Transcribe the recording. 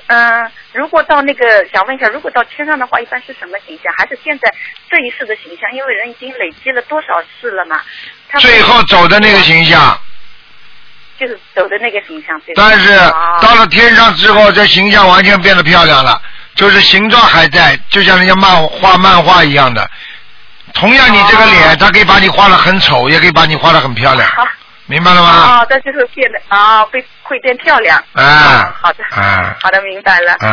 如果到那个，想问一下，如果到天上的话，一般是什么形象？还是现在这一世的形象？因为人已经累积了多少世了嘛？ 最后走的那个形象。 就是走的那个形象。 但是到了天上之后，这形象完全变得漂亮了，就是形状还在，就像人家画漫画一样的。同样，你这个脸，他可以把你画得很丑，也可以把你画得很漂亮。明白了吗？ 这就是变得会变漂亮。好的。好的，明白了。